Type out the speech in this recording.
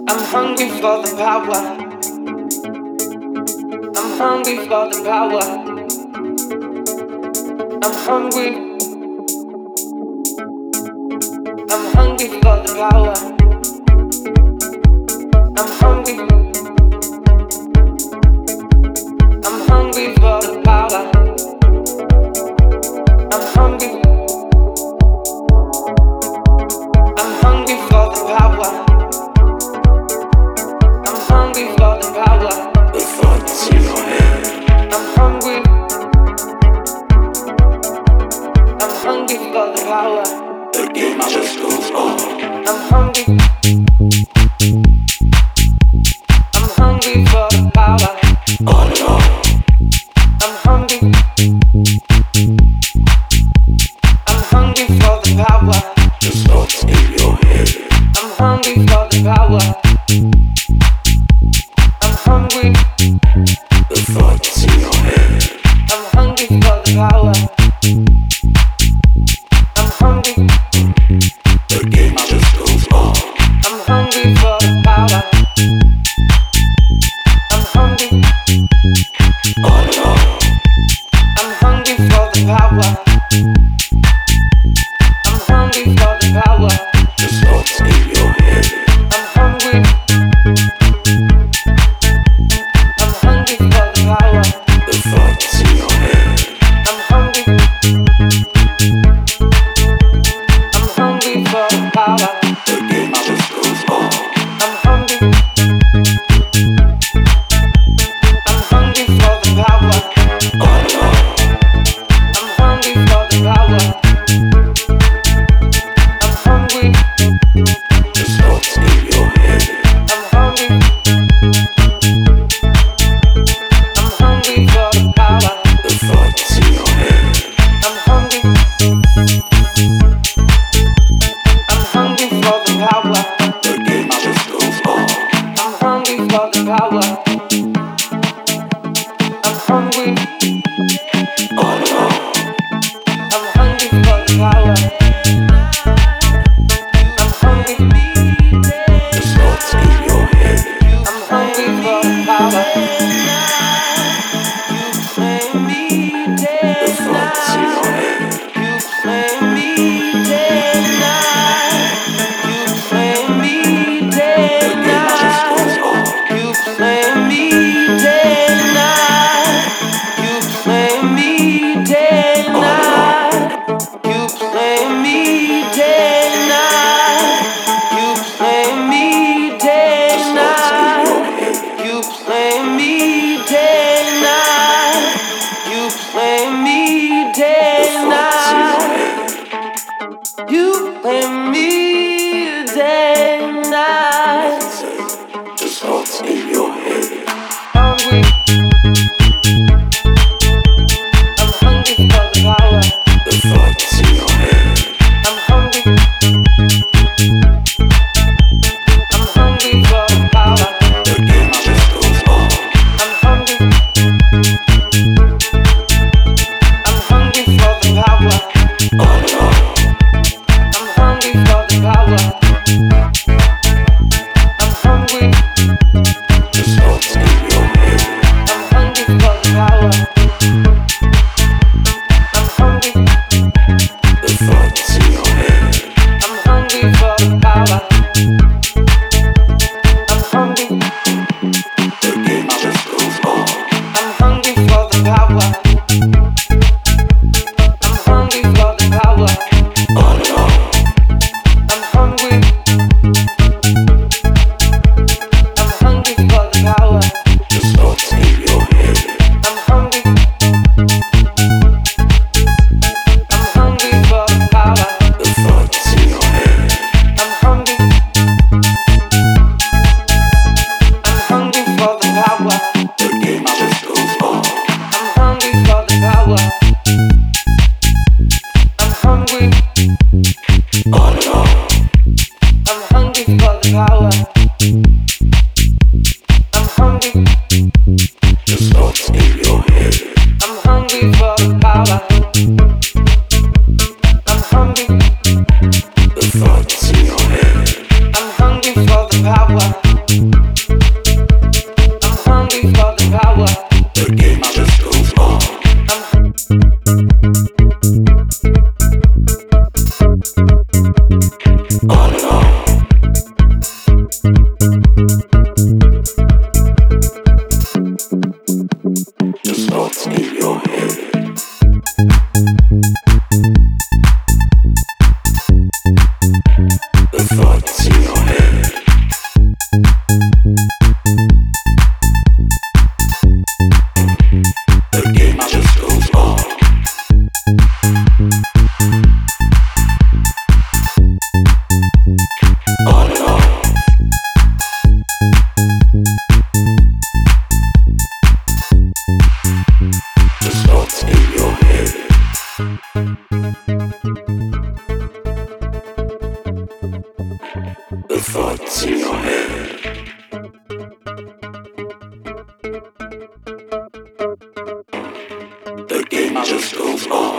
I'm hungry for the power. I'm hungry for the power. I'm hungry. I'm hungry for the power. I'm hungry. I'm hungry for the power. I'm hungry. I'm hungry for the power. I'm hungry for the power. The thoughts in your head. I'm hungry. I'm hungry for the power. The game just goes on. I'm hungry. I'm hungry for the power. On and on. I'm hungry. I'm hungry for the power. The thoughts in your head. I'm hungry for the power. I'm hungry. The thoughts in your head. I'm hungry for the power. I'm hungry. The game just goes on. I'm hungry for the power. I'm hungry. On and on. I'm hungry for the power. I'm hungry for the power. The thoughts in your head. I'm hungry. I'm hungry for the power. The thoughts in your head. I'm hungry. I'm hungry for the power. The game just goes on. I'm hungry. I'm hungry for the power. On and on. I'm hungry for the power. I'm hungry. The thoughts in your head. I'm hungry. I'm hungry for the power. The thoughts in your head. I'm hungry. I'm hungry for the power. The game just goes on. I'm hungry for the power. I'm hungry. On and on. I'm hungry for the power. I'm hungry. The thoughts in your head. I'm hungry for the power. The thoughts in your head. The game just goes on. The thoughts in your head. Hungry. I'm hungry for the power. The thoughts in your head. I'm hungry. I'm hungry for the power. The game just goes on. I'm hungry. I'm hungry for the power. On and on. I'm hungry for the power. I'm hungry. The thoughts in your head. I'm hungry for the power. I'm hungry. The thoughts in your head. I'm hungry for the power. I'm hungry. The game just goes on. I'm hungry for the power. I'm hungry for the power. On and on. I'm hungry. I'm hungry for the power. The thoughts in your head. I'm hungry. I'm hungry for the power. The thoughts in your head. I'm hungry. On and on. The thoughts in your head. The thoughts in your head. The game just goes on. On and on. The thoughts in your head. The thoughts in your head. The game just goes on.